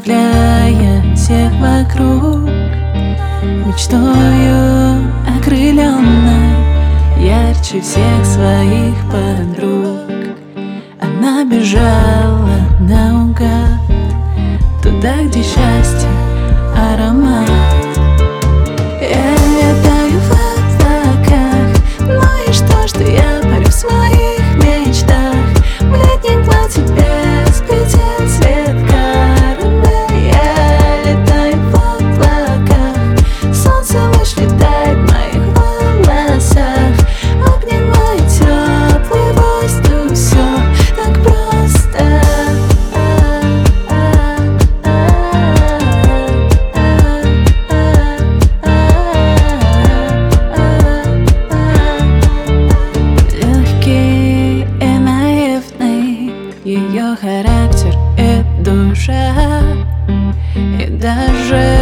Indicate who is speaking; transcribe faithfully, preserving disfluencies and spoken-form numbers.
Speaker 1: ослепляя всех вокруг. Мечтою окрыленной, ярче всех своих подруг, она бежала наугад туда, где счастье, аромат. Я летаю в облаках, ну и что, что я парю в своих мечтах. В летнем платье без петель, цвет карамель. Я летаю в облаках, солнце луч летает в моих волосах, обнимает теплый воздух, все так просто. Легкий и наивный ее характер и душа, и даже